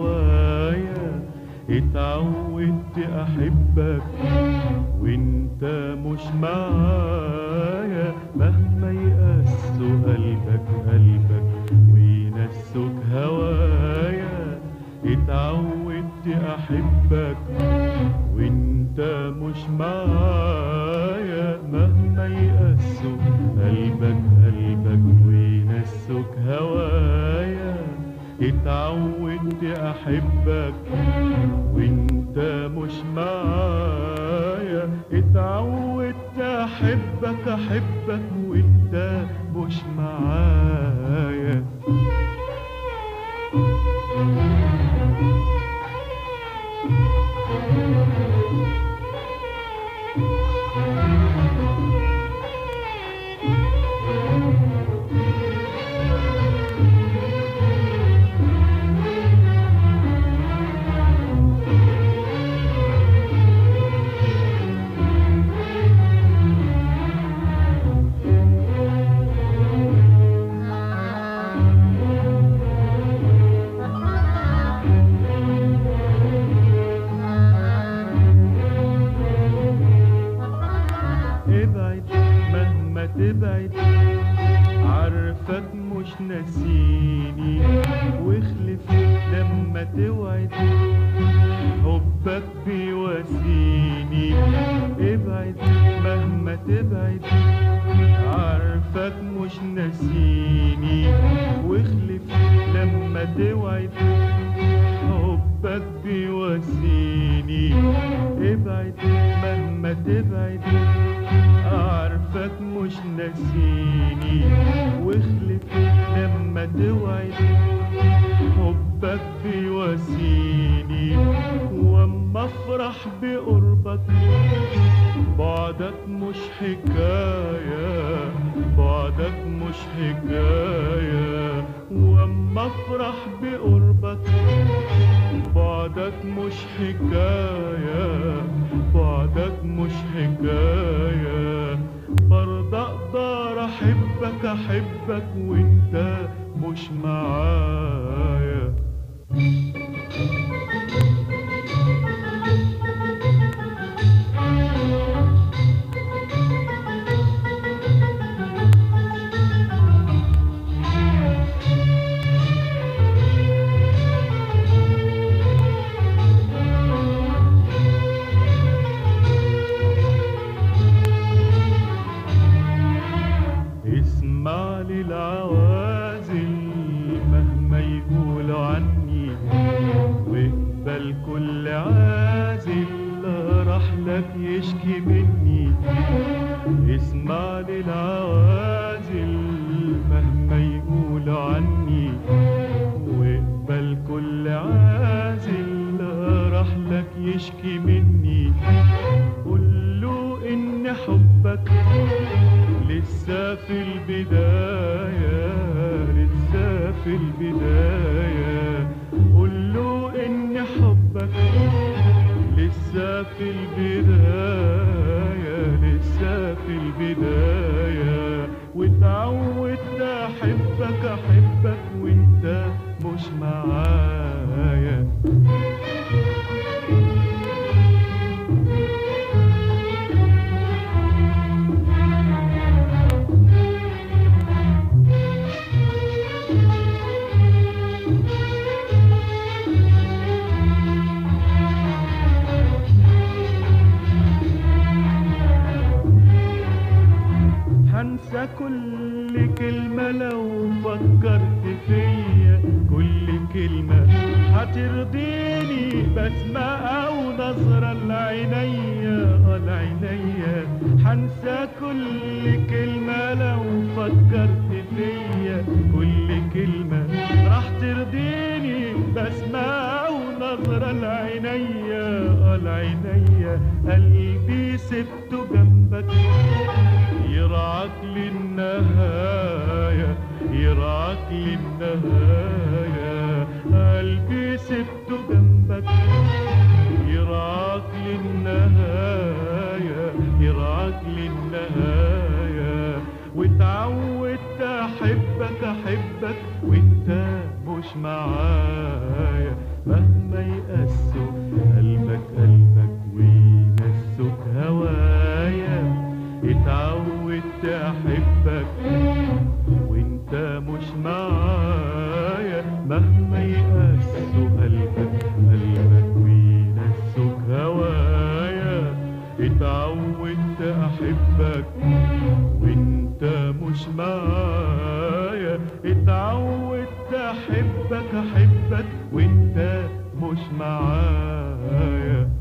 هوايا، اتعودت احبك وانت مش معايا، مهما يقسوا قلبك وينسوك هوايا، اتعودت احبك وانت مش معايا، مهما يقسوا قلبك وينسوك هوايا، اتعودت احبك وانت مش معايا، اتعودت احبك وانت مش معايا. ابعد مهما تبعد، عارفك مش ناسيني، واخلف لما توعد، حبك بيواسيني. ابعد مهما تبعد، عارفك مش ناسيني، واخلف لما توعد، حبك بيواسيني. ابعد مهما تبعد، عارفك مش ناسيني، واخلف لما توعد، حبك بيواسيني. واما افرح بقربك، بعدك مش حكاية، بعدك مش حكاية. واما افرح بقربك، بعدك مش حكاية، بعدك مش حكاية. برضه اقدر احبك وانت مش معايا. اسمع للعوازل مهما يقولوا عني، واقبل كل عازل راح لك يشكي مني. اسمع للعوازل مهما يقولوا عني، واقبل كل عازل راح لك يشكي مني. قوله ان حبك لسه في البداية، لسه في البداية. قوله ان حبك لسه في البداية، لسه في البداية. واتعودت احبك وانت مش معايا. هنسى كل كلمة لو فكرت فيا، كل كلمة هترضيني بسمة أو نظرة لعينيا، لعينيا. هنسى كل كلمة لو فكرت فيا، كل كلمة راح ترضيني بسمة أو نظرة لعينيا، لعينيا. قلبي سبته جنبك يرعاك للنهاية، يرعاك للنهاية. قلبي سبته جنبك يرعاك للنهاية، يرعاك للنهاية. واتعودت احبك وانت مش معايا. احبك وانت مش معايا، مهما يقاسوا قلبك وينسوك هوايا. اتعودت احبك وانت مش معايا، اتعودت احبك وانت مش معايا.